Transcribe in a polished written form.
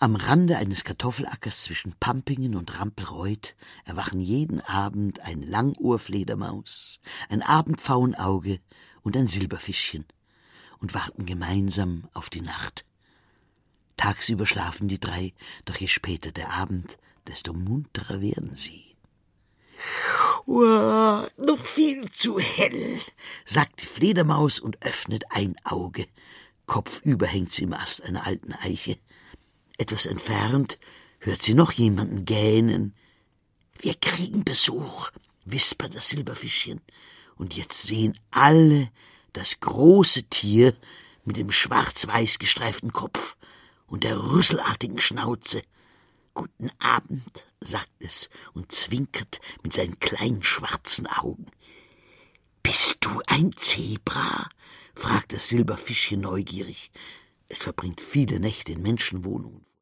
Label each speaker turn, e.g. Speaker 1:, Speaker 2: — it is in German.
Speaker 1: Am Rande eines Kartoffelackers zwischen Pampingen und Rampelreuth erwachen jeden Abend eine Langohrfledermaus, ein Abendpfauenauge und ein Silberfischchen und warten gemeinsam auf die Nacht. Tagsüber schlafen die drei, doch je später der Abend, desto munterer werden sie. »Noch viel zu hell«, sagt die Fledermaus und öffnet ein Auge. Kopfüber hängt sie im Ast einer alten Eiche. Etwas entfernt hört sie noch jemanden gähnen. »Wir kriegen Besuch«, wispert das Silberfischchen. Und jetzt sehen alle das große Tier mit dem schwarz-weiß gestreiften Kopf und der rüsselartigen Schnauze. »Guten Abend«, sagt es und zwinkert mit seinen kleinen schwarzen Augen. »Bist du ein Zebra?«, fragt das Silberfischchen neugierig. Es verbringt viele Nächte in Menschenwohnungen.